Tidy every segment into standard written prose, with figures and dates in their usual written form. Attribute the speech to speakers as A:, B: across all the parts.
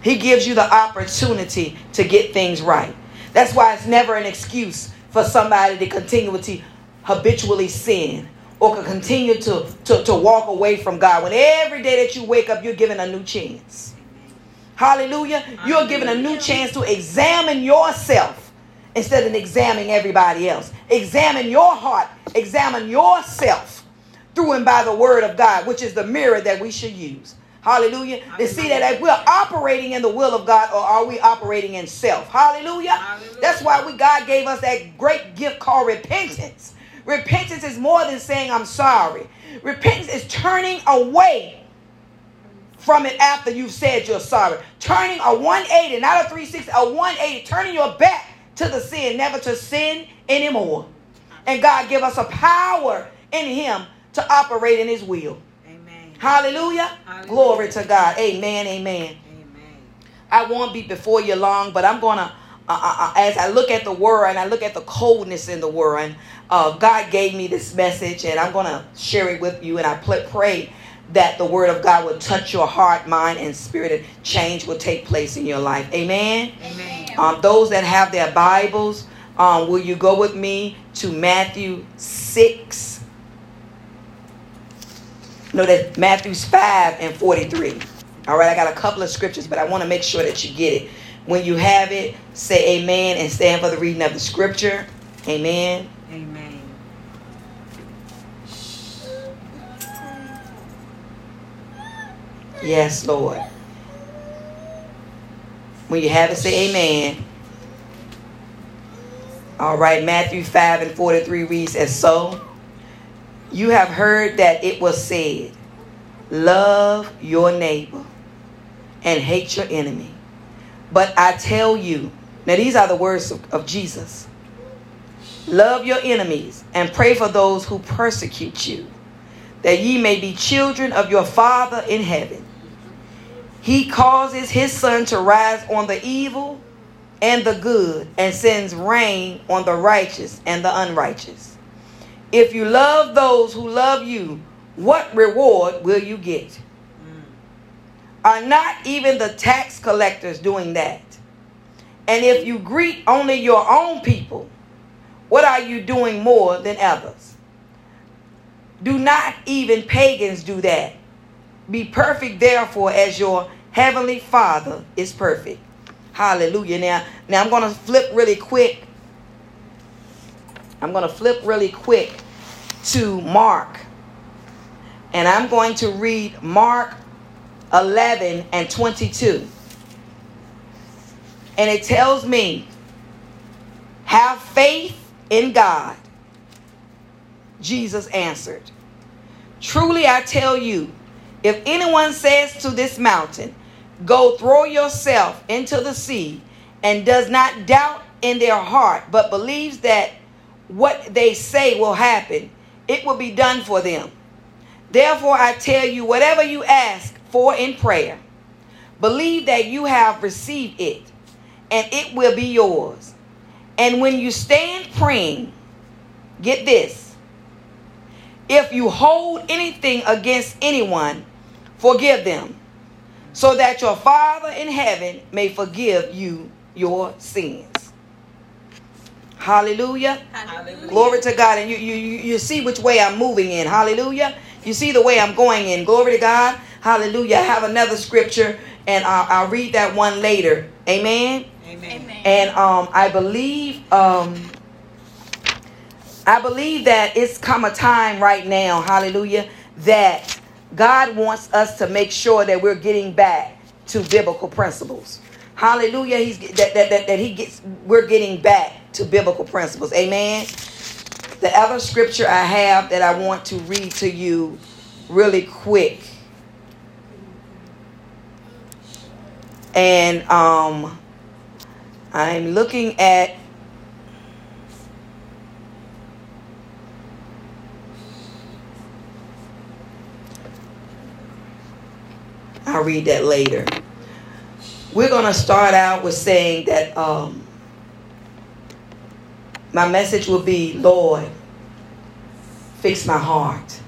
A: He gives you the opportunity to get things right. That's why it's never an excuse for somebody to continually, habitually sin or to continue to walk away from God. When every day that you wake up, you're given a new chance. Hallelujah. You're given a new chance to examine yourself instead of examining everybody else. Examine your heart. Examine yourself through and by the word of God, which is the mirror that we should use. Hallelujah. To see that if we're operating in the will of God, or are we operating in self? Hallelujah. Hallelujah. That's why God gave us that great gift called repentance. Repentance is more than saying I'm sorry. Repentance is turning away from it after you've said you're sorry. Turning a 180, not a 360, a 180. Turning your back to the sin, never to sin anymore. And God give us a power in him to operate in his will. Hallelujah. Hallelujah. Glory to God. Amen. Amen. Amen. I won't be before you long, but I'm going to, as I look at the word and I look at the coldness in the word, God gave me this message and I'm going to share it with you. And I pray that the word of God will touch your heart, mind, and spirit, and change will take place in your life. Amen. Amen. Those that have their Bibles, will you go with me to Matthew 6? No, that's Matthew 5 and 43. All right, I got a couple of scriptures, but I want to make sure that you get it. When you have it, say amen and stand for the reading of the scripture. Amen. Amen. Yes, Lord. When you have it, say amen. All right, Matthew 5 and 43 reads as so. You have heard that it was said, love your neighbor and hate your enemy. But I tell you, now these are the words of Jesus. Love your enemies and pray for those who persecute you, that ye may be children of your Father in heaven. He causes his sun to rise on the evil and the good, and sends rain on the righteous and the unrighteous. If you love those who love you, what reward will you get? Are not even the tax collectors doing that? And if you greet only your own people, what are you doing more than others? Do not even pagans do that? Be perfect, therefore, as your heavenly Father is perfect. Hallelujah. Now I'm going to flip really quick. I'm going to flip really quick to Mark. And I'm going to read Mark 11 and 22. And it tells me, have faith in God. Jesus answered, truly I tell you, if anyone says to this mountain, go throw yourself into the sea, and does not doubt in their heart, but believes that what they say will happen, it will be done for them. Therefore, I tell you, whatever you ask for in prayer, believe that you have received it, and it will be yours. And when you stand praying, get this. If you hold anything against anyone, forgive them, so that your Father in heaven may forgive you your sins. Hallelujah. Hallelujah. Glory to God. And you see which way I'm moving in. Hallelujah. You see the way I'm going in. Glory to God. Hallelujah. I have another scripture and I'll read that one later. Amen. Amen. And I believe that it's come a time right now, hallelujah, that God wants us to make sure that we're getting back to biblical principles. Hallelujah. We're getting back to biblical principles. Amen. The other scripture I have that I want to read to you really quick. And I'm looking at I'll read that later. We're going to start out with saying that my message will be, Lord, fix my heart.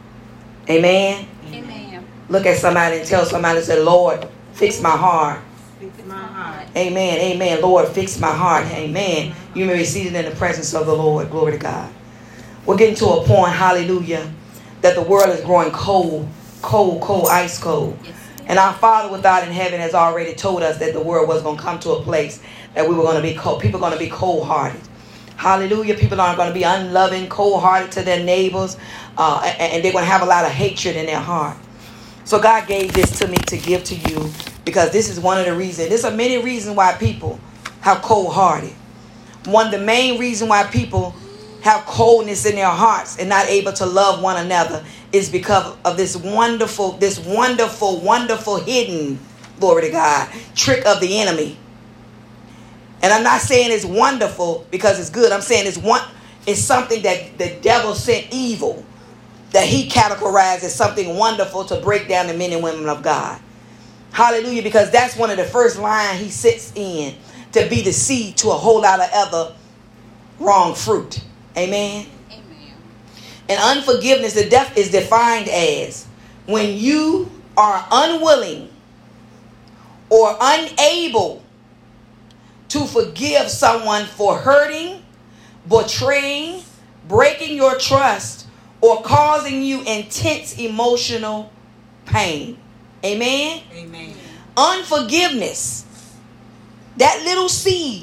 A: Amen? Amen. Look at somebody and tell somebody, say, Lord, fix my heart.
B: Fix my heart.
A: Amen. Amen. Lord, fix my heart. Amen. You may be seated in the presence of the Lord. Glory to God. We're getting to a point, hallelujah, that the world is growing cold, ice cold. And our Father without in heaven has already told us that the world was going to come to a place that we were going to be cold. People are going to be cold-hearted. Hallelujah. People are going to be unloving, cold-hearted to their neighbors. And they're going to have a lot of hatred in their heart. So God gave this to me to give to you because this is one of the reasons. There's many reasons why people have cold-hearted. One of the main reasons why people have coldness in their hearts and not able to love one another is because of this wonderful hidden, glory to God, trick of the enemy. And I'm not saying it's wonderful because it's good. I'm saying it's something that the devil sent evil, that he categorized as something wonderful to break down the men and women of God. Hallelujah. Because that's one of the first lines he sits in, to be the seed to a whole lot of other wrong fruit. Amen. Amen. And unforgiveness is defined as when you are unwilling or unable to forgive someone for hurting, betraying, breaking your trust, or causing you intense emotional pain. Amen? Amen. Unforgiveness, that little seed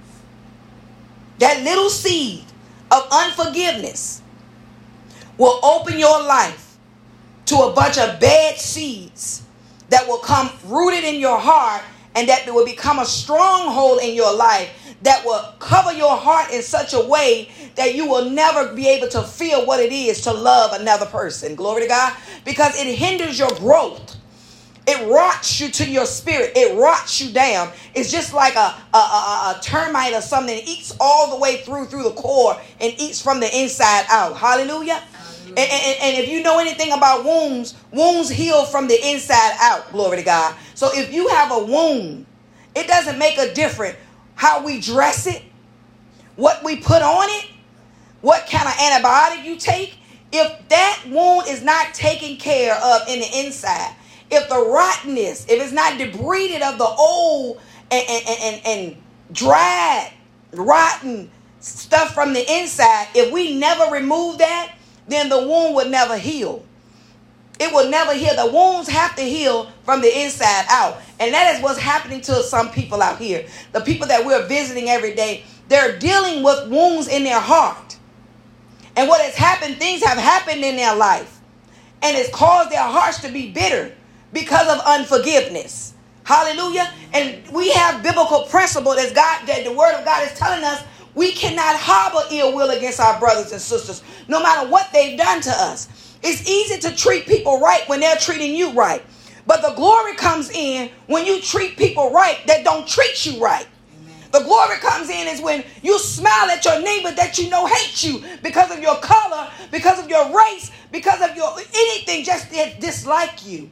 A: of unforgiveness will open your life to a bunch of bad seeds that will come rooted in your heart, and that will become a stronghold in your life that will cover your heart in such a way that you will never be able to feel what it is to love another person. Glory to God. Because it hinders your growth. It rots you to your spirit. It rots you down. It's just like a termite or something. It eats all the way through the core and eats from the inside out. Hallelujah. And if you know anything about wounds heal from the inside out. Glory to God. So if you have a wound, it doesn't make a difference how we dress it, what we put on it, what kind of antibiotic you take. If that wound is not taken care of in the inside, if the rottenness, if it's not debrided of the old and dried, rotten stuff from the inside, if we never remove that, then the wound would never heal. It will never heal. The wounds have to heal from the inside out. And that is what's happening to some people out here. The people that we're visiting every day, they're dealing with wounds in their heart. And what has happened, things have happened in their life. And it's caused their hearts to be bitter because of unforgiveness. Hallelujah. And we have biblical principle that the word of God is telling us we cannot harbor ill will against our brothers and sisters, no matter what they've done to us. It's easy to treat people right when they're treating you right. But the glory comes in when you treat people right that don't treat you right. Amen. The glory comes in is when you smile at your neighbor that you know hates you because of your color, because of your race, because of your anything, just dislike you.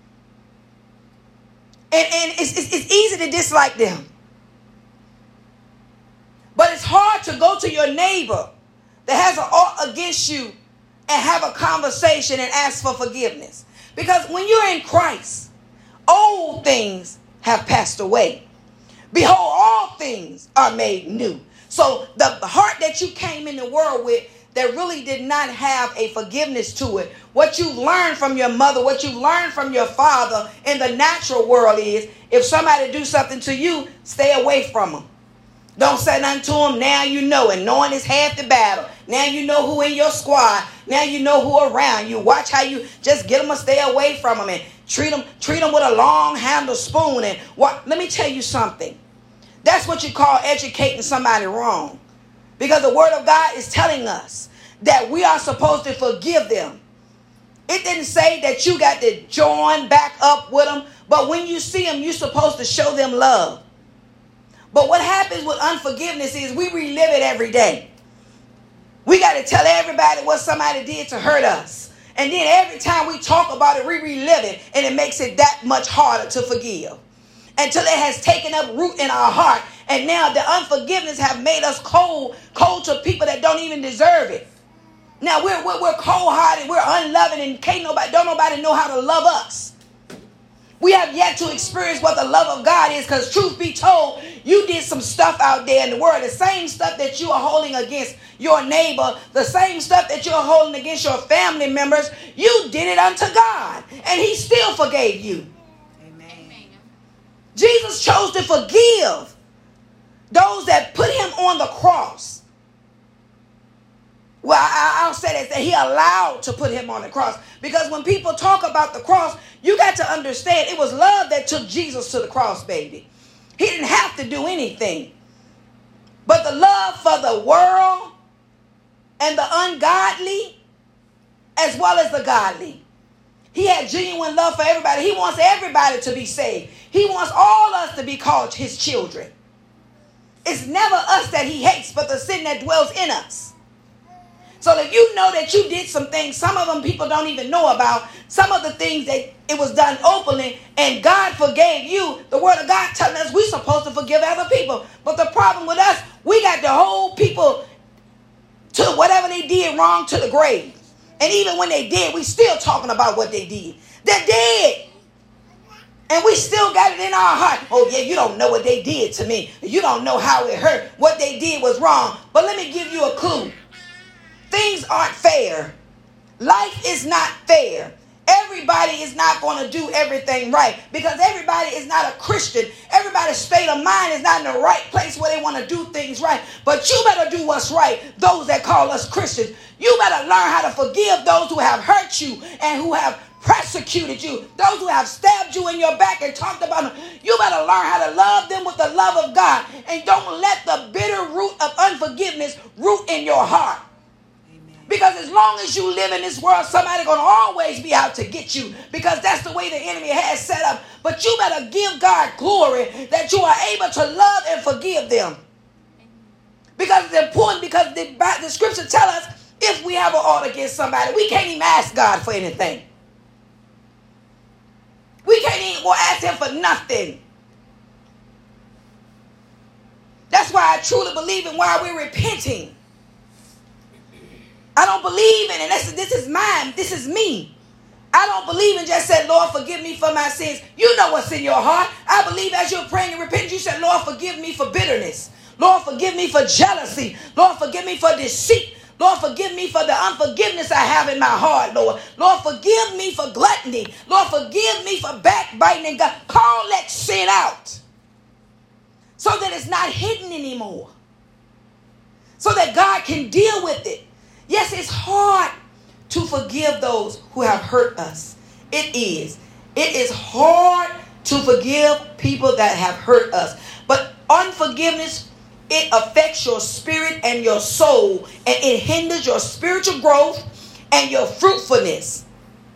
A: And it's easy to dislike them. But it's hard to go to your neighbor that has an ought against you and have a conversation and ask for forgiveness. Because when you're in Christ, old things have passed away. Behold, all things are made new. So the heart that you came in the world with that really did not have a forgiveness to it, what you learned from your mother, what you learned from your father in the natural world is, if somebody do something to you, stay away from them. Don't say nothing to them. Now you know. And knowing is half the battle. Now you know who in your squad. Now you know who around you. Watch how you just get them to stay away from them and treat them with a long handle spoon. And let me tell you something. That's what you call educating somebody wrong. Because the word of God is telling us that we are supposed to forgive them. It didn't say that you got to join back up with them. But when you see them, you're supposed to show them love. But what happens with unforgiveness is we relive it every day. We got to tell everybody what somebody did to hurt us. And then every time we talk about it, we relive it. And it makes it that much harder to forgive. Until it has taken up root in our heart. And now the unforgiveness have made us cold to people that don't even deserve it. Now we're cold-hearted, we're unloving, and don't nobody know how to love us. We have yet to experience what the love of God is, because truth be told, you did some stuff out there in the world. The same stuff that you are holding against your neighbor, the same stuff that you're holding against your family members, you did it unto God, and he still forgave you. Amen. Jesus chose to forgive those that put him on the cross. Well, I'll say that he allowed to put him on the cross. Because when people talk about the cross, you got to understand it was love that took Jesus to the cross, baby. He didn't have to do anything. But the love for the world and the ungodly, as well as the godly. He had genuine love for everybody. He wants everybody to be saved. He wants all us to be called his children. It's never us that he hates, but the sin that dwells in us. So if you know that you did some things, some of them people don't even know about, some of the things that it was done openly, and God forgave you, the word of God telling us we're supposed to forgive other people. But the problem with us, we got to hold people to whatever they did wrong to the grave. And even when they did, we still talking about what they did. They're dead. And we still got it in our heart. Oh yeah, you don't know what they did to me. You don't know how it hurt. What they did was wrong. But let me give you a clue. Things aren't fair. Life is not fair. Everybody is not going to do everything right, because everybody is not a Christian. Everybody's state of mind is not in the right place where they want to do things right. But you better do what's right, those that call us Christians. You better learn how to forgive those who have hurt you and who have persecuted you, those who have stabbed you in your back and talked about them. You better learn how to love them with the love of God, and don't let the bitter root of unforgiveness root in your heart. Because as long as you live in this world, somebody's going to always be out to get you, because that's the way the enemy has set up. But you better give God glory that you are able to love and forgive them. Because it's important, because the scripture tells us if we have an ought against somebody, we can't even ask God for anything. We can't even go ask him for nothing. That's why I truly believe in why we're repenting. I don't believe in it. This is mine. This is me. I don't believe in just saying, Lord, forgive me for my sins. You know what's in your heart. I believe as you're praying and repenting, you said, Lord, forgive me for bitterness. Lord, forgive me for jealousy. Lord, forgive me for deceit. Lord, forgive me for the unforgiveness I have in my heart, Lord. Lord, forgive me for gluttony. Lord, forgive me for backbiting. And God, call that sin out so that it's not hidden anymore, so that God can deal with it. Yes, it's hard to forgive those who have hurt us. It is. It is hard to forgive people that have hurt us. But unforgiveness, it affects your spirit and your soul, and it hinders your spiritual growth and your fruitfulness,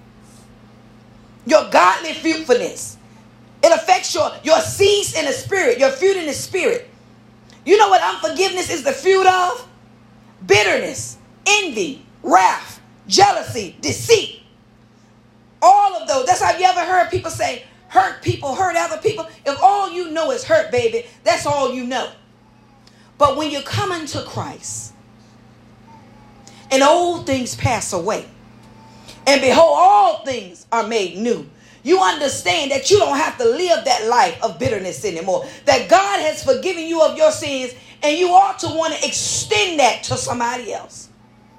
A: your godly fruitfulness. It affects your seeds in the spirit, your fruit in the spirit. You know what unforgiveness is the fruit of? Bitterness, envy, wrath, jealousy, deceit. All of those. That's how you ever heard people say, hurt people, hurt other people. If all you know is hurt, baby, that's all you know. But when you come into Christ, and old things pass away, and behold, all things are made new, you understand that you don't have to live that life of bitterness anymore. That God has forgiven you of your sins, and you ought to want to extend that to somebody else.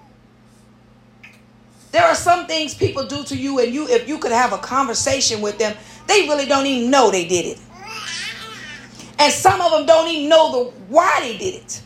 A: There are some things people do to you, and if you could have a conversation with them, they really don't even know they did it. And some of them don't even know why they did it.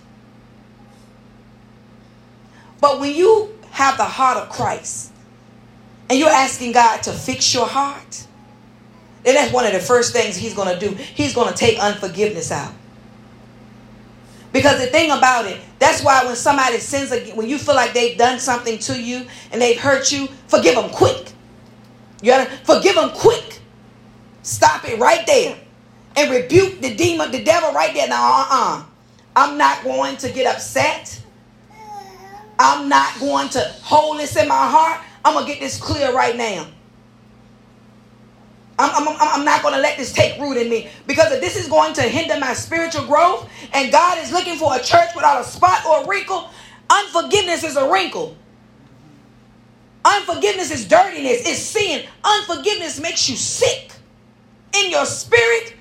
A: But when you have the heart of Christ, and you're asking God to fix your heart, then that's one of the first things he's going to do. He's going to take unforgiveness out. Because the thing about it, that's why when somebody sins, when you feel like they've done something to you and they've hurt you, forgive them quick. You gotta forgive them quick. Stop it right there. And rebuke the demon, the devil right there. Now, I'm not going to get upset. I'm not going to hold this in my heart. I'm going to get this clear right now. I'm not going to let this take root in me, because if this is going to hinder my spiritual growth, and God is looking for a church without a spot or a wrinkle, unforgiveness is a wrinkle. Unforgiveness is dirtiness. It's sin. Unforgiveness makes you sick. in your spirit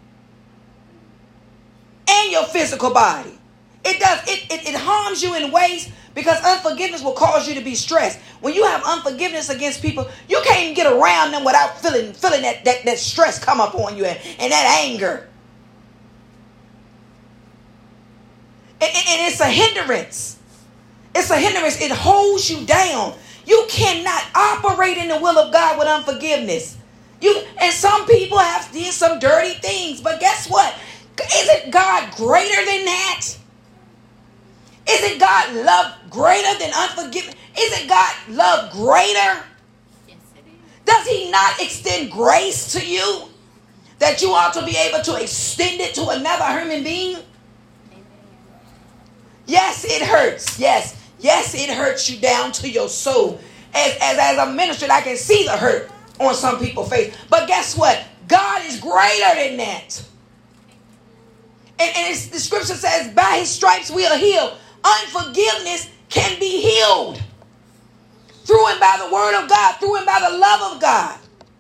A: and your physical body. It harms you in ways because unforgiveness will cause you to be stressed. When you have unforgiveness against people, you can't even get around them without feeling that stress come up on you and that anger. And it's a hindrance. It's a hindrance. It holds you down. You cannot operate in the will of God with unforgiveness. And some people have did some dirty things, but guess what? Isn't God greater than that? Isn't God love greater than unforgiveness? Isn't God love greater?
B: Yes, it is.
A: Does he not extend grace to you that you ought to be able to extend it to another human being?
B: Amen.
A: Yes, it hurts. Yes, it hurts you down to your soul. As a minister, I can see the hurt on some people's face. But guess what? God is greater than that. And the scripture says, by his stripes we are healed. Unforgiveness can be healed through and by the word of God, through and by the love of God.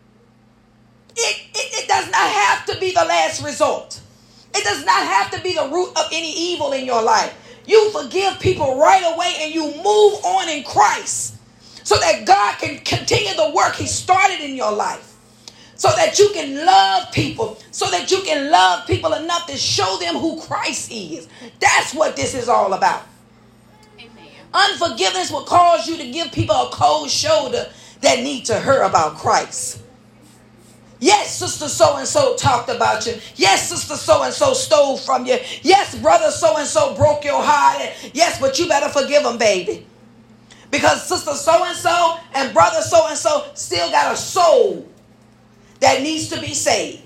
A: It does not have to be the last result. It does not have to be the root of any evil in your life. You forgive people right away and you move on in Christ so that God can continue the work he started in your life. So that you can love people. So that you can love people enough to show them who Christ is. That's what this is all about.
B: Amen.
A: Unforgiveness will cause you to give people a cold shoulder that need to hear about Christ. Yes, sister so-and-so talked about you. Yes, sister so-and-so stole from you. Yes, brother so-and-so broke your heart. Yes, but you better forgive them, baby. Because sister so-and-so and brother so-and-so still got a soul that needs to be saved.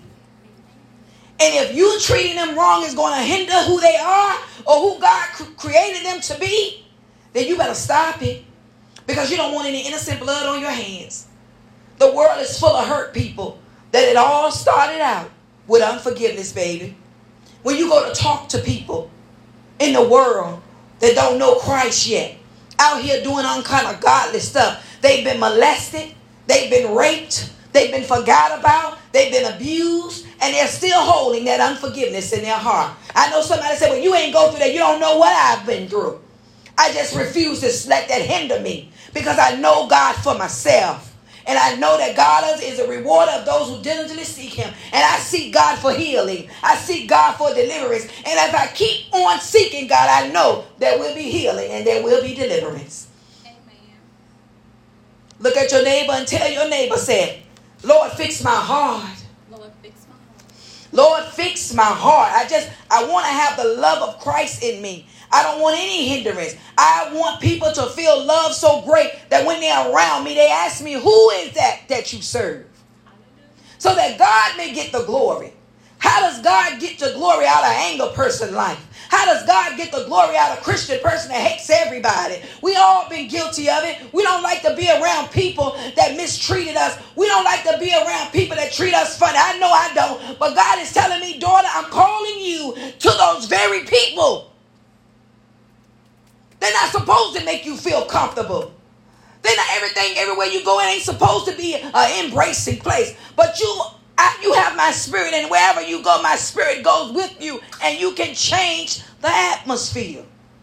A: And if you treating them wrong is going to hinder who they are or who God created them to be, then you better stop it. Because you don't want any innocent blood on your hands. The world is full of hurt people that it all started out with unforgiveness, baby. When you go to talk to people in the world that don't know Christ yet, out here doing all kind of godly stuff, they've been molested, they've been raped, they've been forgot about, they've been abused, and they're still holding that unforgiveness in their heart. I know somebody said, well, you ain't go through that. You don't know what I've been through. I just refuse to let that hinder me because I know God for myself. And I know that God is a rewarder of those who diligently seek him. And I seek God for healing. I seek God for deliverance. And if I keep on seeking God, I know there will be healing and there will be deliverance.
B: Amen.
A: Look at your neighbor and tell your neighbor, say, Lord, fix my heart.
B: Lord, fix my heart.
A: Lord, fix my heart. I want to have the love of Christ in me. I don't want any hindrance. I want people to feel love so great that when they're around me, they ask me, who is that you serve? So that God may get the glory. How does God get the glory out of anger person life? How does God get the glory out of Christian person that hates everybody? We all been guilty of it. We don't like to be around people that mistreated us. We don't like to be around people that treat us funny. I know I don't. But God is telling me, daughter, I'm calling you to those very people. They're not supposed to make you feel comfortable. They're not everywhere you go, it ain't supposed to be an embracing place. But you have my spirit, and wherever you go, my spirit goes with you, and you can change the atmosphere.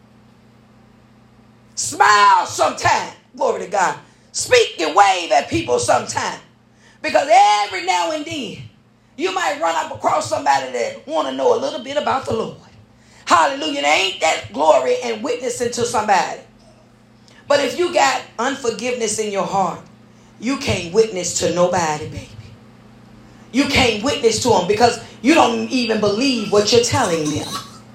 A: Smile sometime. Glory to God. Speak and wave at people sometime. Because every now and then, you might run up across somebody that want to know a little bit about the Lord. Hallelujah. There ain't that glory and witnessing to somebody. But if you got unforgiveness in your heart, you can't witness to nobody, baby. You can't witness to them because you don't even believe what you're telling them.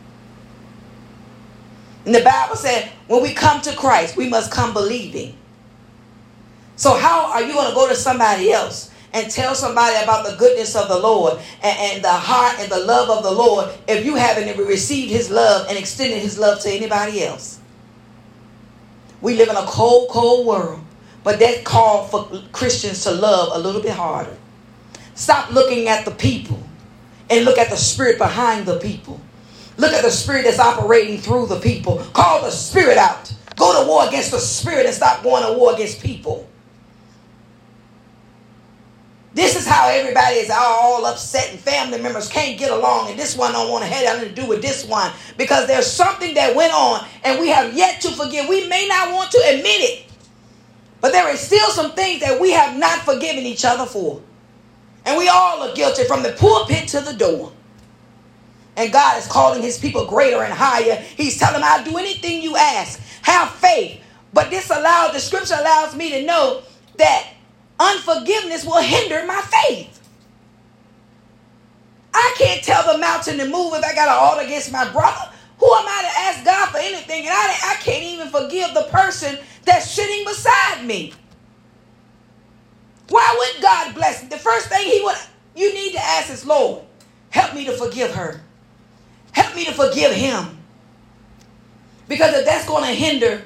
A: And the Bible said, when we come to Christ, we must come believing. So how are you going to go to somebody else and tell somebody about the goodness of the Lord and the heart and the love of the Lord if you haven't received his love and extended his love to anybody else? We live in a cold, cold world. But that call for Christians to love a little bit harder. Stop looking at the people and look at the spirit behind the people. Look at the spirit that's operating through the people. Call the spirit out. Go to war against the spirit and stop going to war against people. This is how everybody is all upset and family members can't get along and this one don't want to have nothing to do with this one because there's something that went on and we have yet to forgive. We may not want to admit it, but there is still some things that we have not forgiven each other for. And we all are guilty from the pulpit to the door. And God is calling his people greater and higher. He's telling them, I'll do anything you ask. Have faith. But the scripture allows me to know that unforgiveness will hinder my faith. I can't tell the mountain to move if I got an order against my brother. Who am I to ask God for anything? And I can't even forgive the person that's sitting beside me. Why would God bless? The first thing you need to ask is, Lord, help me to forgive her. Help me to forgive him. Because if that's going to hinder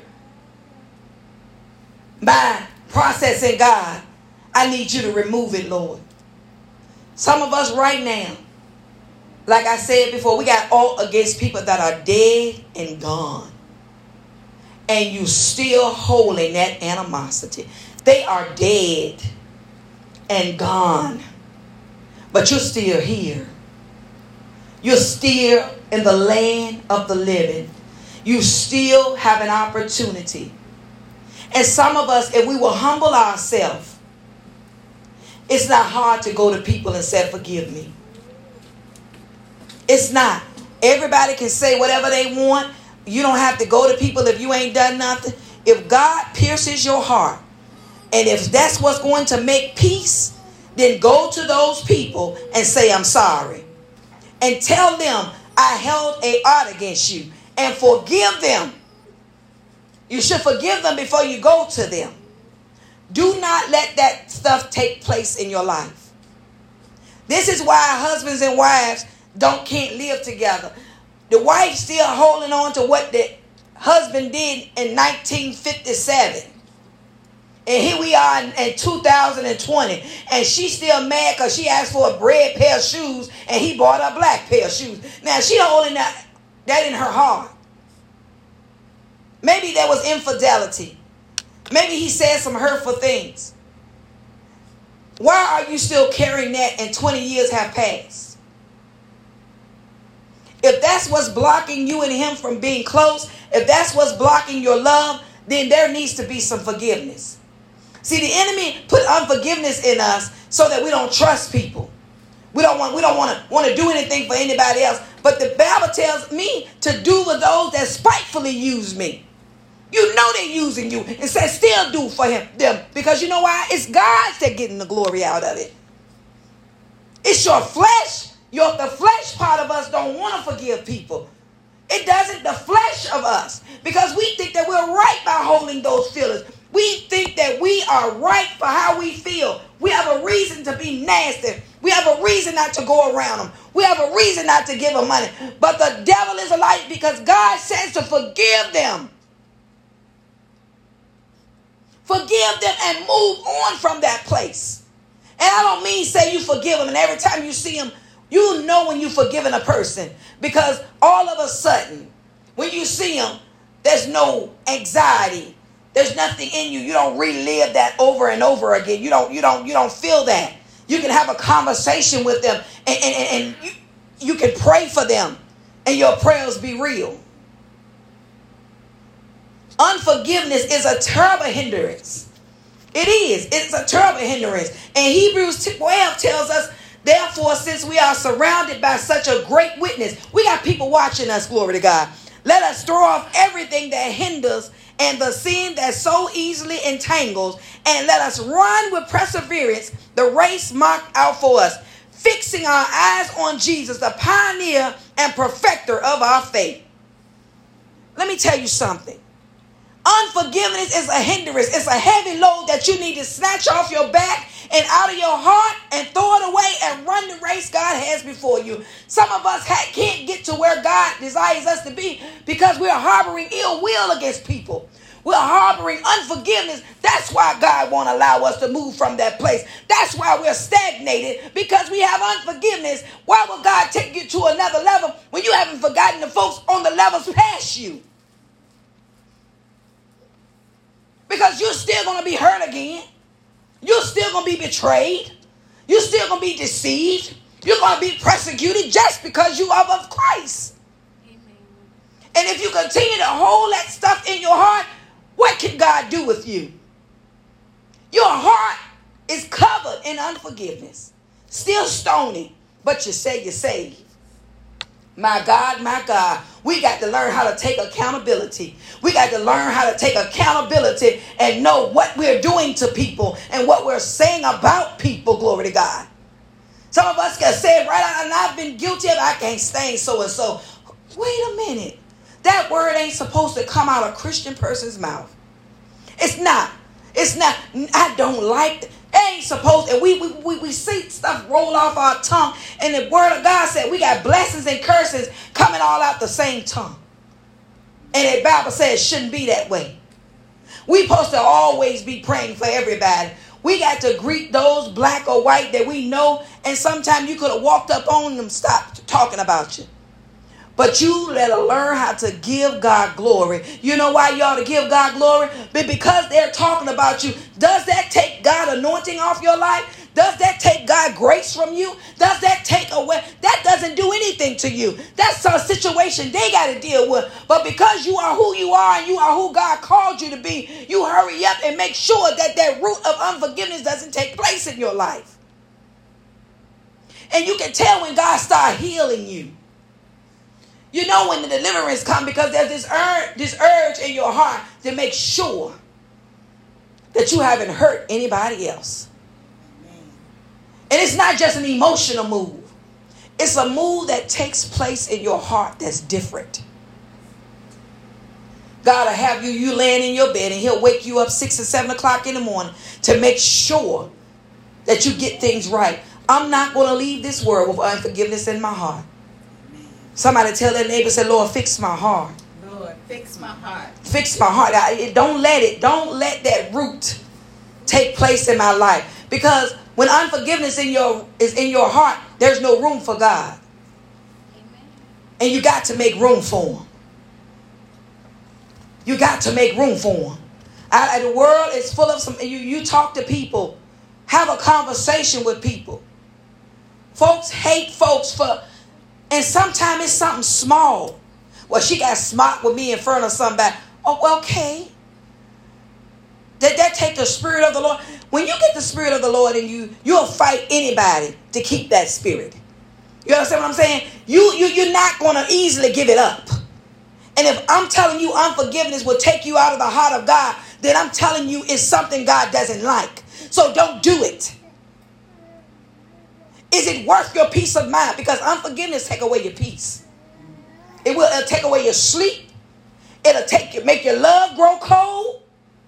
A: my process in God, I need you to remove it, Lord. Some of us right now, like I said before, we got all against people that are dead and gone. And you still holding that animosity. They are dead and gone. But you're still here. You're still in the land of the living. You still have an opportunity. And some of us, if we will humble ourselves, it's not hard to go to people and say, forgive me. It's not. Everybody can say whatever they want. You don't have to go to people if you ain't done nothing. If God pierces your heart, and if that's what's going to make peace, then go to those people and say, I'm sorry. And tell them, I held a ought against you. And forgive them. You should forgive them before you go to them. Do not let that stuff take place in your life. This is why husbands and wives can't live together. The wife still holding on to what the husband did in 1957. And here we are in 2020. And she's still mad because she asked for a red pair of shoes and he bought a black pair of shoes. Now she holding that in her heart. Maybe there was infidelity. Maybe he said some hurtful things. Why are you still carrying that and 20 years have passed? If that's what's blocking you and him from being close, if that's what's blocking your love, then there needs to be some forgiveness. See, the enemy put unforgiveness in us so that we don't trust people. We don't want to do anything for anybody else. But the Bible tells me to do with those that spitefully use me. You know they're using you and say still do for them. Because you know why? It's God that's getting the glory out of it. It's your flesh. The flesh part of us don't want to forgive people. It doesn't, the flesh of us. Because we think that we're right by holding those feelings. We think that we are right for how we feel. We have a reason to be nasty. We have a reason not to go around them. We have a reason not to give them money. But the devil is a liar because God says to forgive them. Forgive them and move on from that place. And I don't mean say you forgive them and every time you see them, you know when you've forgiven a person. Because all of a sudden, when you see them, there's no anxiety. There's nothing in you. You don't relive that over and over again. You don't feel that. You can have a conversation with them and you can pray for them and your prayers be real. Unforgiveness is a terrible hindrance. It is. It's a terrible hindrance. And Hebrews 12 tells us, therefore, since we are surrounded by such a great witness, we got people watching us, glory to God. Let us throw off everything that hinders and the sin that so easily entangles, and let us run with perseverance the race marked out for us, fixing our eyes on Jesus, the pioneer and perfecter of our faith. Let me tell you something. Unforgiveness is a hindrance. It's a heavy load that you need to snatch off your back and out of your heart and throw it away and run the race God has before you. Some of us can't get to where God desires us to be because we're harboring ill will against people. We're harboring unforgiveness. That's why God won't allow us to move from that place. That's why we're stagnated, because we have unforgiveness. Why would God take you to another level when you haven't forgotten the folks on the levels past you? Because you're still going to be hurt again. You're still going to be betrayed. You're still going to be deceived. You're going to be persecuted just because you are of Christ.
B: Amen.
A: And if you continue to hold that stuff in your heart, what can God do with you? Your heart is covered in unforgiveness. Still stony, but you say you're saved. My God, we got to learn how to take accountability. We got to learn how to take accountability and know what we're doing to people and what we're saying about people, glory to God. Some of us can say it right out, and I've been guilty of it. I can't stand so and so. Wait a minute. That word ain't supposed to come out of a Christian person's mouth. It's not. I don't like it. It ain't supposed, and we see stuff roll off our tongue, and the word of God said we got blessings and curses coming all out the same tongue. And the Bible says it shouldn't be that way. We supposed to always be praying for everybody. We got to greet those black or white that we know, and sometimes you could have walked up on them, stopped talking about you. But you better learn how to give God glory. You know why you ought to give God glory? But because they're talking about you, does that take God anointing off your life? Does that take God grace from you? Does that take away? That doesn't do anything to you. That's a situation they got to deal with. But because you are who you are and you are who God called you to be, you hurry up and make sure that that root of unforgiveness doesn't take place in your life. And you can tell when God starts healing you. You know when the deliverance comes because there's this urge in your heart to make sure that you haven't hurt anybody else. And it's not just an emotional move. It's a move that takes place in your heart that's different. God will have you laying in your bed and he'll wake you up 6 or 7 o'clock in the morning to make sure that you get things right. I'm not going to leave this world with unforgiveness in my heart. Somebody tell their neighbor, say, Lord, fix my heart.
B: Lord, fix my heart.
A: Fix my heart. Don't let that root take place in my life. Because when unforgiveness is in your heart, there's no room for God.
B: Amen.
A: And you got to make room for him. You got to make room for him. The world is full of some. You talk to people. Have a conversation with people. Folks hate folks for... And sometimes it's something small. Well, she got smart with me in front of somebody. Oh, okay. That take the Spirit of the Lord. When you get the Spirit of the Lord in you, you'll fight anybody to keep that spirit. You understand what I'm saying? You're not going to easily give it up. And if I'm telling you unforgiveness will take you out of the heart of God, then I'm telling you it's something God doesn't like. So don't do it. Is it worth your peace of mind? Because unforgiveness take away your peace. It'll take away your sleep. It'll make your love grow cold.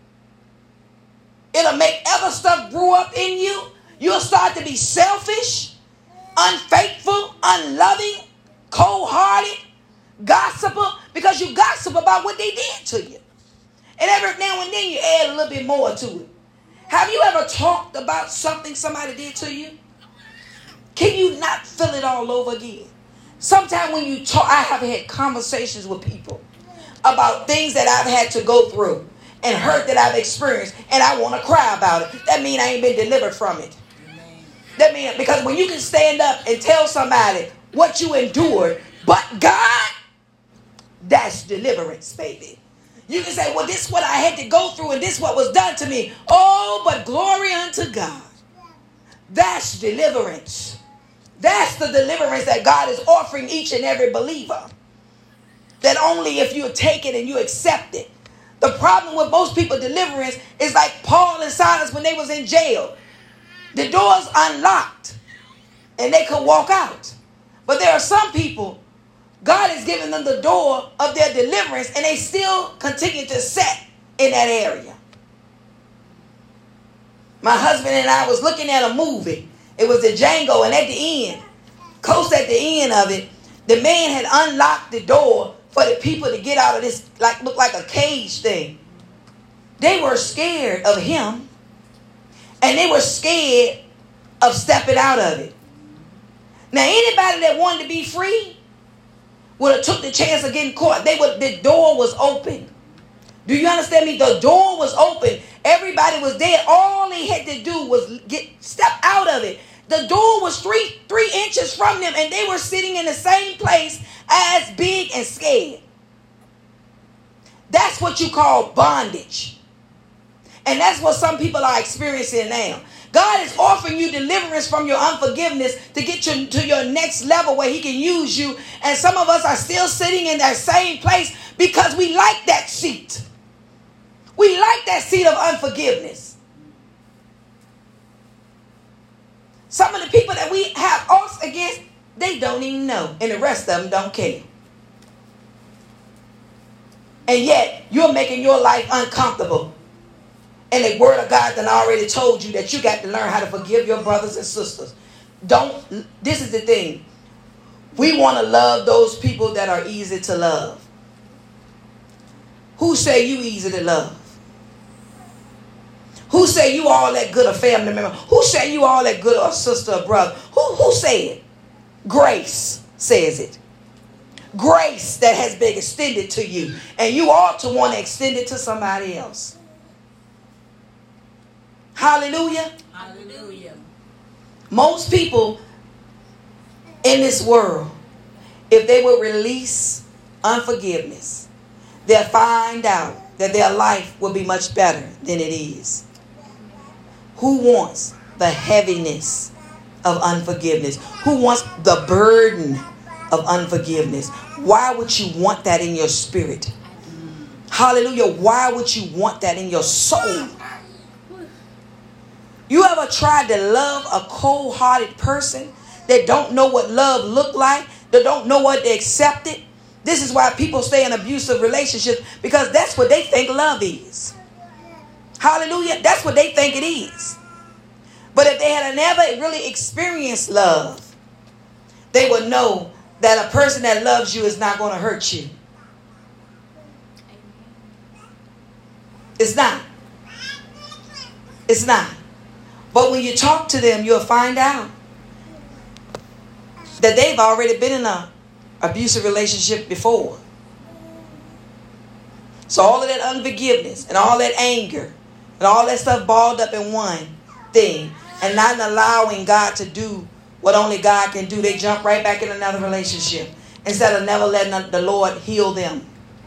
A: It'll make other stuff brew up in you. You'll start to be selfish, unfaithful, unloving, cold-hearted, gossiper, because you gossip about what they did to you. And every now and then you add a little bit more to it. Have you ever talked about something somebody did to you? Can you not feel it all over again? Sometimes when you talk, I have had conversations with people about things that I've had to go through and hurt that I've experienced, and I want to cry about it. That means I ain't been delivered from it. That means, because when you can stand up and tell somebody what you endured, but God, that's deliverance, baby. You can say, well, this is what I had to go through, and this is what was done to me. Oh, but glory unto God. That's deliverance. That's the deliverance that God is offering each and every believer. That only if you take it and you accept it. The problem with most people deliverance is like Paul and Silas when they was in jail. The doors unlocked and they could walk out. But there are some people, God has given them the door of their deliverance and they still continue to sit in that area. My husband and I was looking at a movie. It was the Django, and at the end, close at the end of it, the man had unlocked the door for the people to get out of this, looked like a cage thing. They were scared of him, and they were scared of stepping out of it. Now, anybody that wanted to be free would have took the chance of getting caught. The door was open. Do you understand me? The door was open. Everybody was there. All they had to do was step out of it. The door was three inches from them, and they were sitting in the same place as big and scared. That's what you call bondage. And that's what some people are experiencing now. God is offering you deliverance from your unforgiveness to get you to your next level where he can use you. And some of us are still sitting in that same place because we like that seat. We like that seat of unforgiveness. Some of the people that we have us against, they don't even know. And the rest of them don't care. And yet, you're making your life uncomfortable. And the word of God done already told you that you got to learn how to forgive your brothers and sisters. This is the thing. We want to love those people that are easy to love. Who say you easy to love? Who say you all that good a family member? Who say you all that good a sister or brother? Who say it? Grace says it. Grace that has been extended to you. And you ought to want to extend it to somebody else. Hallelujah.
B: Hallelujah.
A: Most people in this world, if they will release unforgiveness, they'll find out that their life will be much better than it is. Who wants the heaviness of unforgiveness? Who wants the burden of unforgiveness? Why would you want that in your spirit? Hallelujah. Why would you want that in your soul? You ever tried to love a cold-hearted person that don't know what love look like, that don't know what to accept it? This is why people stay in abusive relationships, because that's what they think love is. Hallelujah. That's what they think it is. But if they had never really experienced love, they would know that a person that loves you is not going to hurt you. It's not. It's not. But when you talk to them, you'll find out that they've already been in an abusive relationship before. So all of that unforgiveness and all that anger and all that stuff balled up in one thing, and not allowing God to do what only God can do, they jump right back in another relationship instead of never letting the Lord heal them.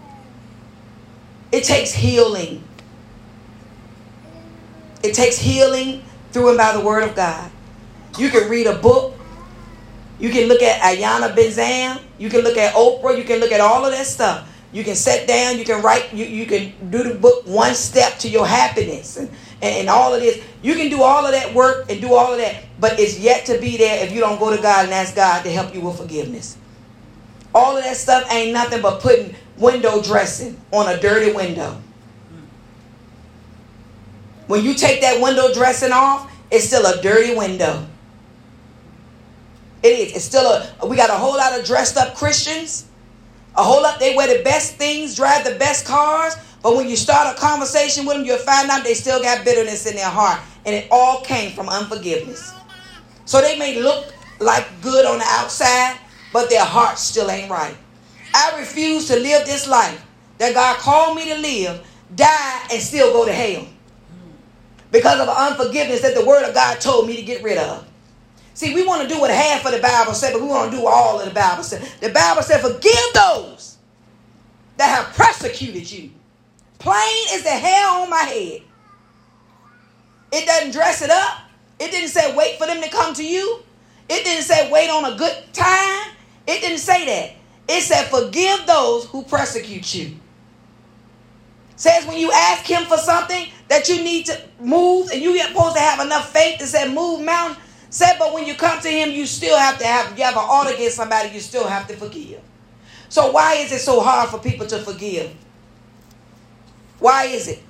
A: It takes healing. It takes healing through and by the word of God. You can read a book. You can look at Ayanna Benzam. You can look at Oprah. You can look at all of that stuff. You can sit down. You can write. You can do the book One Step to Your Happiness and all of this. You can do all of that work and do all of that. But it's yet to be there if you don't go to God and ask God to help you with forgiveness. All of that stuff ain't nothing but putting window dressing on a dirty window. When you take that window dressing off, it's still a dirty window. It is. It's still we got a whole lot of dressed up Christians. A whole lot, they wear the best things, drive the best cars. But when you start a conversation with them, you'll find out they still got bitterness in their heart. And it all came from unforgiveness. So they may look like good on the outside, but their heart still ain't right. I refuse to live this life that God called me to live, die, and still go to hell. Because of unforgiveness that the word of God told me to get rid of. See, we want to do what half of the Bible said, but we want to do all of the Bible said. The Bible said, forgive those that have persecuted you. Plain as the hair on my head. It doesn't dress it up. It didn't say wait for them to come to you. It didn't say wait on a good time. It didn't say that. It said forgive those who persecute you. Says when you ask him for something that you need to move, and you're supposed to have enough faith to say move mountain. Said, but when you come to him, you still have to have, you have an order against somebody, you still have to forgive. So why is it so hard for people to forgive? Why is it?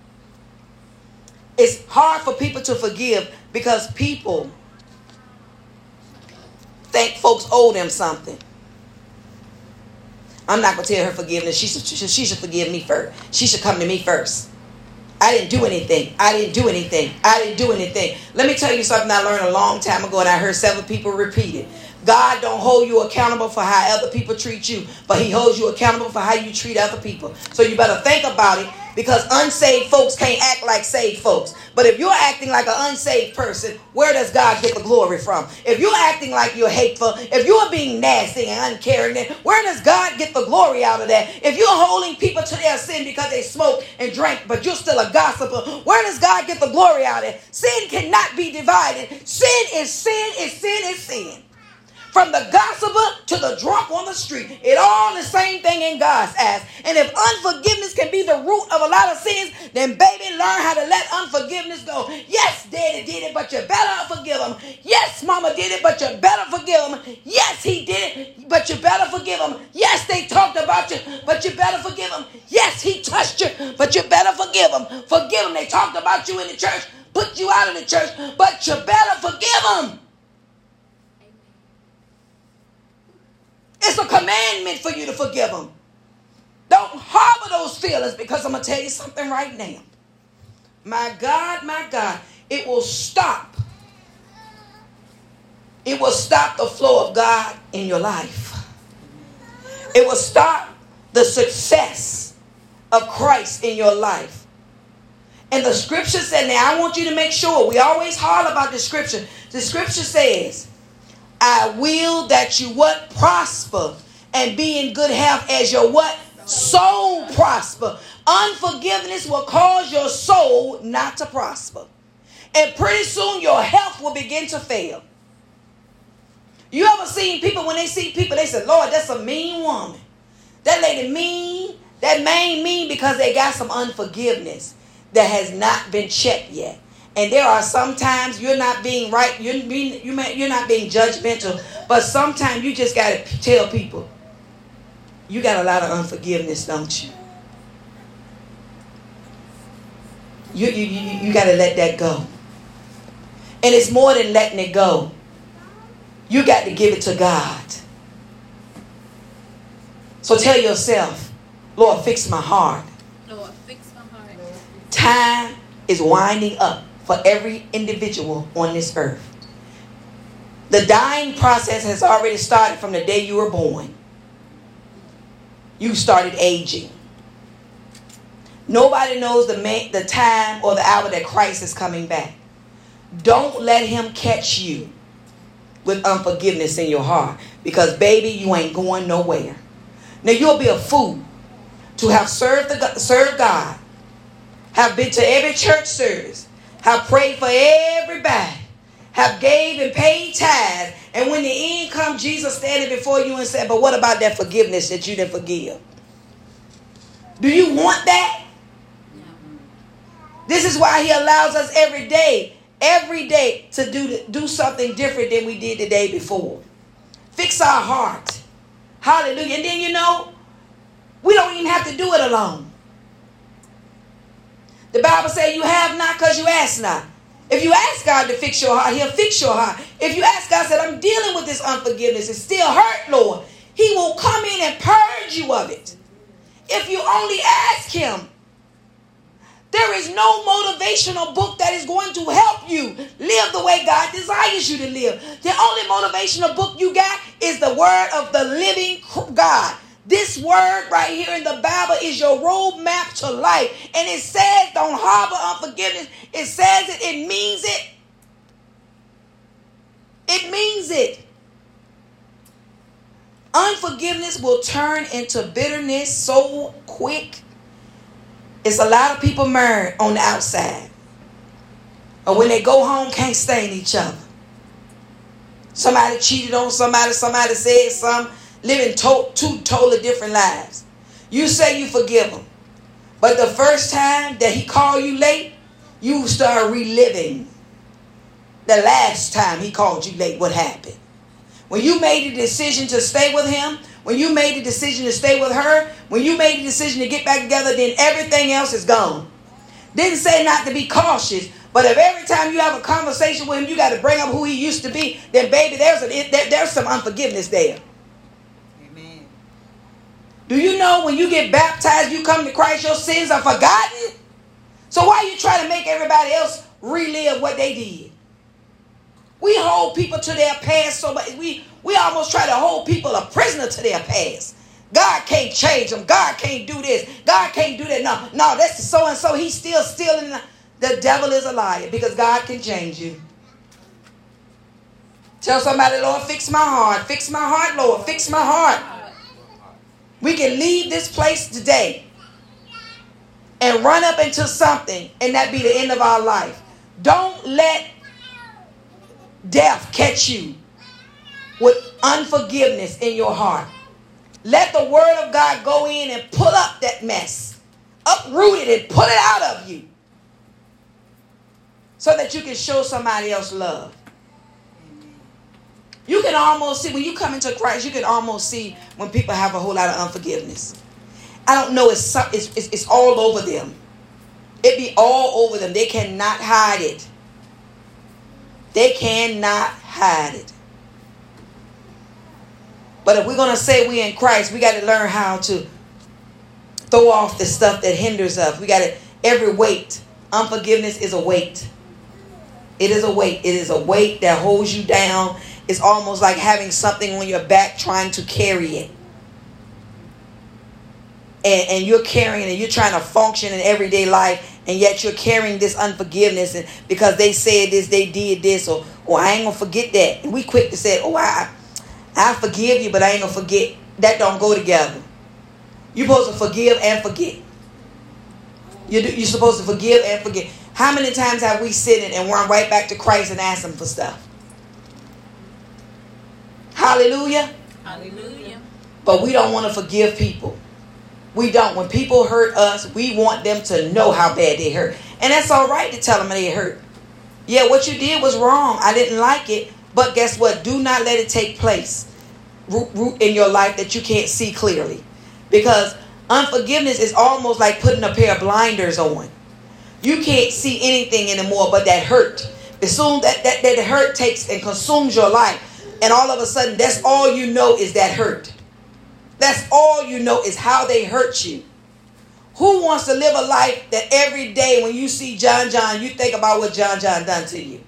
A: It's hard for people to forgive because people think folks owe them something. I'm not going to tell her forgiveness. She should forgive me first. She should come to me first. I didn't do anything. I didn't do anything. I didn't do anything. Let me tell you something I learned a long time ago, and I heard several people repeat it. God don't hold you accountable for how other people treat you, but he holds you accountable for how you treat other people. So you better think about it because unsaved folks can't act like saved folks. But if you're acting like an unsaved person, where does God get the glory from? If you're acting like you're hateful, if you're being nasty and uncaring, then where does God get the glory out of that? If you're holding people to their sin because they smoke and drink, but you're still a gossiper, where does God get the glory out of it? Sin cannot be divided. Sin is sin is sin is sin. From the gossiper to the drunk on the street, it all the same thing in God's eyes. And if unforgiveness can be the root of a lot of sins, then baby, learn how to let unforgiveness go. Yes, daddy did it, but you better forgive him. Yes, mama did it, but you better forgive him. Yes, he did it, but you better forgive him. Yes, they talked about you, but you better forgive him. Yes, he touched you, but you better forgive him. Forgive him. They talked about you in the church, put you out of the church, but you better forgive him. It's a commandment for you to forgive them. Don't harbor those feelings, because I'm going to tell you something right now. My God, it will stop. It will stop the flow of God in your life. It will stop the success of Christ in your life. And the scripture said, now I want you to make sure, we always holler about the scripture. The scripture says, I will that you what? Prosper and be in good health as your what? Soul prosper. Unforgiveness will cause your soul not to prosper. And pretty soon your health will begin to fail. You ever seen people, when they see people, they say, Lord, that's a mean woman. That lady mean, that man mean, because they got some unforgiveness that has not been checked yet. And there are sometimes you're not being right, you're not being judgmental, but sometimes you just got to tell people, you got a lot of unforgiveness, don't you? You got to let that go. And it's more than letting it go. You got to give it to God. So tell yourself, Lord, fix my heart.
B: Lord, fix my heart.
A: Time is winding up for every individual on this earth. The dying process has already started from the day you were born. You started aging. Nobody knows the time or the hour that Christ is coming back. Don't let him catch you with unforgiveness in your heart, because baby, you ain't going nowhere. Now you'll be a fool to have served God, have been to every church service, have prayed for everybody, have gave and paid tithes, and when the end comes, Jesus standing before you and said, but what about that forgiveness that you didn't forgive? Do you want that? No. This is why he allows us every day to do something different than we did the day before. Fix our heart. Hallelujah. And then, we don't even have to do it alone. The Bible says you have not because you ask not. If you ask God to fix your heart, he'll fix your heart. If you ask God, said, I'm dealing with this unforgiveness, it still hurt, Lord, he will come in and purge you of it. If you only ask him. There is no motivational book that is going to help you live the way God desires you to live. The only motivational book you got is the word of the living God. This word right here in the Bible is your roadmap to life. And it says don't harbor unforgiveness. It says it. It means it. It means it. Unforgiveness will turn into bitterness so quick. It's a lot of people married on the outside. Or when they go home, can't stand each other. Somebody cheated on somebody. Somebody said something. Living two totally different lives. You say you forgive him. But the first time that he called you late, you start reliving the last time he called you late, what happened. When you made the decision to stay with him, when you made the decision to stay with her, when you made the decision to get back together, then everything else is gone. Didn't say not to be cautious, but if every time you have a conversation with him, you got to bring up who he used to be, then baby, there's some unforgiveness there.
B: Amen.
A: Do you know when you get baptized, you come to Christ, your sins are forgotten? So why are you trying to make everybody else relive what they did? We hold people to their past so much. We almost try to hold people a prisoner to their past. God can't change them. God can't do this. God can't do that. No, that's so and so. He's still stealing. The devil is a liar because God can change you. Tell somebody, Lord, fix my heart. Fix my heart, Lord. Fix my heart. We can leave this place today and run up into something and that be the end of our life. Don't let death catch you with unforgiveness in your heart. Let the word of God go in and pull up that mess. Uproot it and pull it out of you. So that you can show somebody else love. You can almost see, when you come into Christ, you can almost see when people have a whole lot of unforgiveness. I don't know, it's all over them. It be all over them. They cannot hide it. They cannot hide it. But if we're going to say we're in Christ, we got to learn how to throw off the stuff that hinders us. We got to, every weight. Unforgiveness is a weight. It is a weight. It is a weight that holds you down. It's almost like having something on your back trying to carry it. And you're carrying it. You're trying to function in everyday life. And yet you're carrying this unforgiveness. And because they said this, they did this. Or I ain't going to forget that. And we quick to say, I forgive you, but I ain't going to forget. That don't go together. You're supposed to forgive and forget. You're supposed to forgive and forget. How many times have we sitting and run right back to Christ and ask him for stuff? Hallelujah.
B: Hallelujah.
A: But we don't want to forgive people. We don't. When people hurt us, we want them to know how bad they hurt. And that's all right to tell them they hurt. Yeah, what you did was wrong. I didn't like it. But guess what? Do not let it take place. Root in your life that you can't see clearly. Because unforgiveness is almost like putting a pair of blinders on. You can't see anything anymore but that hurt. As soon that hurt takes and consumes your life. And all of a sudden, that's all you know is that hurt. That's all you know is how they hurt you. Who wants to live a life that every day when you see John, you think about what John done to you?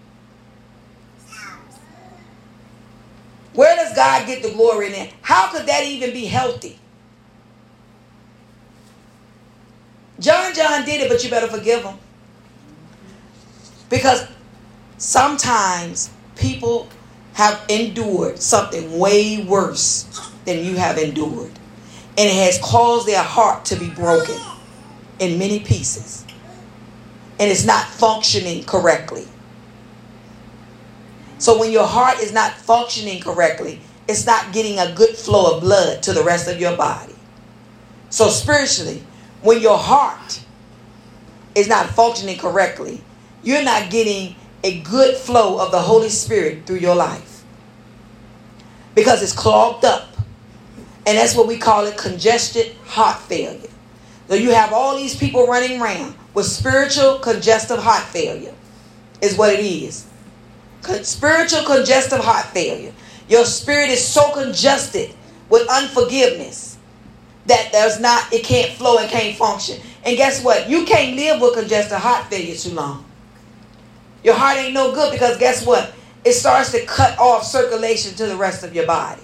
A: Where does God get the glory in that? How could that even be healthy? John did it, but you better forgive him. Because sometimes people have endured something way worse than you have endured. And it has caused their heart to be broken in many pieces. And it's not functioning correctly. So when your heart is not functioning correctly, it's not getting a good flow of blood to the rest of your body. So spiritually, when your heart is not functioning correctly, you're not getting a good flow of the Holy Spirit through your life. Because it's clogged up. And that's what we call it, congested heart failure. So you have all these people running around with spiritual congestive heart failure is what it is. Spiritual congestive heart failure. Your spirit is so congested with unforgiveness that it can't flow and can't function. And guess what? You can't live with congestive heart failure too long. Your heart ain't no good because guess what? It starts to cut off circulation to the rest of your body.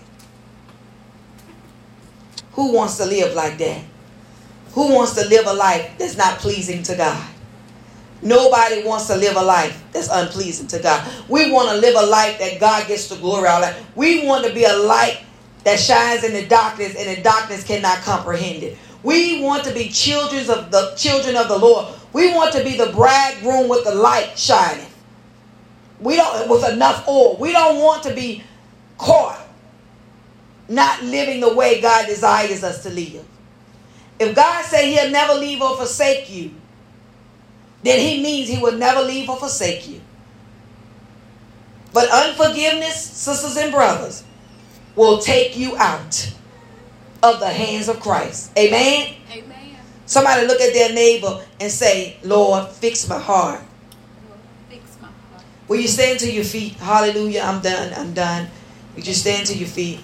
A: Who wants to live like that? Who wants to live a life that's not pleasing to God? Nobody wants to live a life that's unpleasing to God. We want to live a life that God gets the glory out of. We want to be a light that shines in the darkness and the darkness cannot comprehend it. We want to be children of the Lord. We want to be the bridegroom with the light shining. With enough oil. We don't want to be caught not living the way God desires us to live. If God said he'll never leave or forsake you, then he means he will never leave or forsake you. But unforgiveness, sisters and brothers, will take you out of the hands of Christ. Amen?
B: Amen.
A: Somebody look at their neighbor and say, Lord, fix my heart.
B: Lord, fix my heart.
A: Will you stand to your feet? Hallelujah. I'm done. Would you stand to your feet?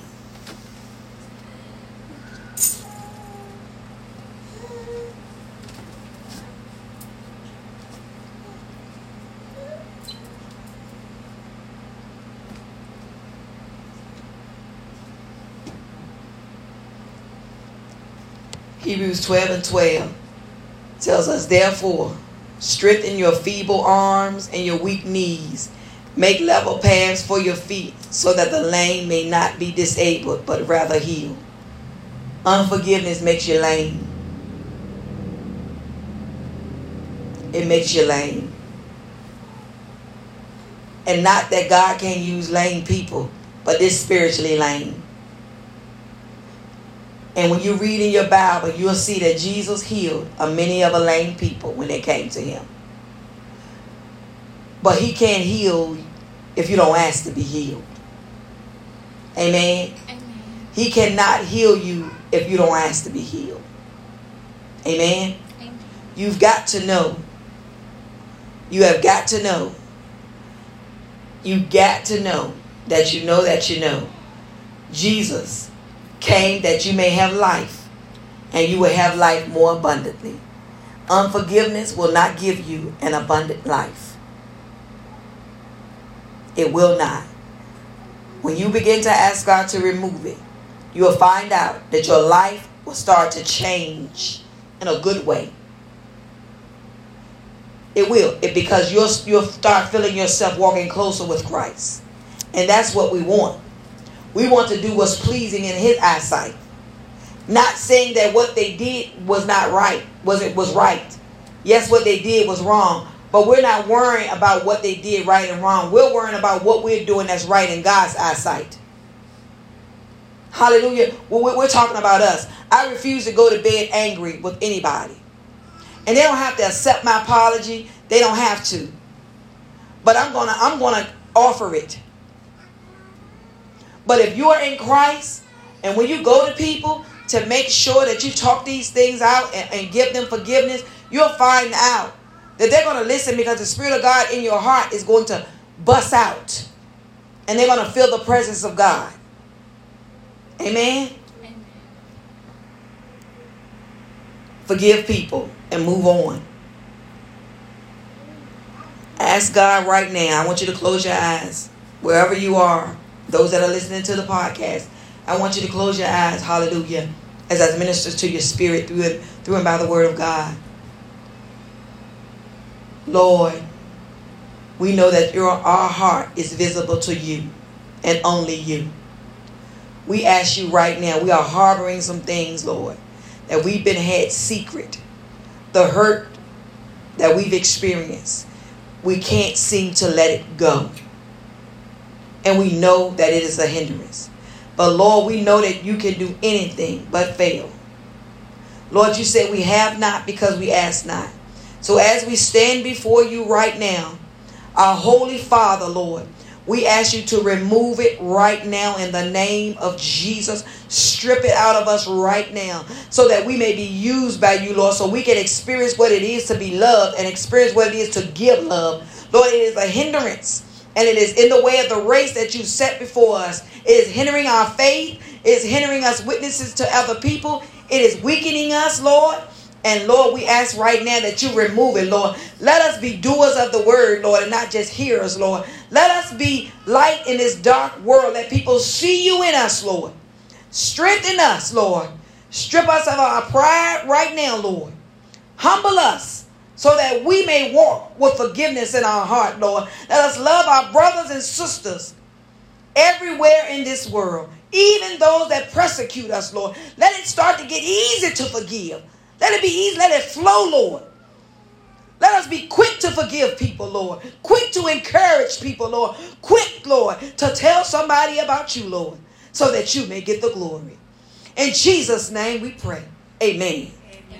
A: Hebrews 12:12 tells us, therefore, strengthen your feeble arms and your weak knees. Make level paths for your feet so that the lame may not be disabled, but rather healed. Unforgiveness makes you lame. It makes you lame. And not that God can't use lame people, but they're spiritually lame. And when you read in your Bible, you'll see that Jesus healed many of the lame people when they came to him. But he can't heal if you don't ask to be healed. Amen? Amen. He cannot heal you if you don't ask to be healed. Amen? Amen. You've got to know. You have got to know. You got to know that you know that you know. Jesus came that you may have life, and you will have life more abundantly. Unforgiveness will not give you an abundant life. It will not. When you begin to ask God to remove it, you will find out that your life will start to change in a good way. It will. Because you'll start feeling yourself walking closer with Christ. And that's what we want. We want to do what's pleasing in his eyesight. Not saying that what they did was not right. Was right. Yes, what they did was wrong. But we're not worrying about what they did right and wrong. We're worrying about what we're doing that's right in God's eyesight. Hallelujah. We're talking about us. I refuse to go to bed angry with anybody. And they don't have to accept my apology. They don't have to. But I'm gonna offer it. But if you are in Christ, and when you go to people to make sure that you talk these things out and give them forgiveness, you'll find out that they're going to listen, because the Spirit of God in your heart is going to bust out. And they're going to feel the presence of God. Amen? Amen. Forgive people and move on. Ask God right now. I want you to close your eyes. Wherever you are, those that are listening to the podcast, I want you to close your eyes. Hallelujah. As I minister to your spirit through and by the word of God. Lord, we know that our heart is visible to you and only you. We ask you right now, we are harboring some things, Lord, that we've been had secret. The hurt that we've experienced, we can't seem to let it go. And we know that it is a hindrance. But Lord, we know that you can do anything but fail. Lord, you said we have not because we ask not. So as we stand before you right now, our Holy Father, Lord, we ask you to remove it right now in the name of Jesus. Strip it out of us right now so that we may be used by you, Lord, so we can experience what it is to be loved and experience what it is to give love. Lord, it is a hindrance, and it is in the way of the race that you set before us. It is hindering our faith. It is hindering us witnesses to other people. It is weakening us, Lord. And Lord, we ask right now that you remove it, Lord. Let us be doers of the word, Lord, and not just hearers, Lord. Let us be light in this dark world. Let people see you in us, Lord. Strengthen us, Lord. Strip us of our pride right now, Lord. Humble us so that we may walk with forgiveness in our heart, Lord. Let us love our brothers and sisters everywhere in this world, even those that persecute us, Lord. Let it start to get easy to forgive. Let it be easy. Let it flow, Lord. Let us be quick to forgive people, Lord. Quick to encourage people, Lord. Quick, Lord, to tell somebody about you, Lord, so that you may get the glory. In Jesus' name we pray. Amen. Amen.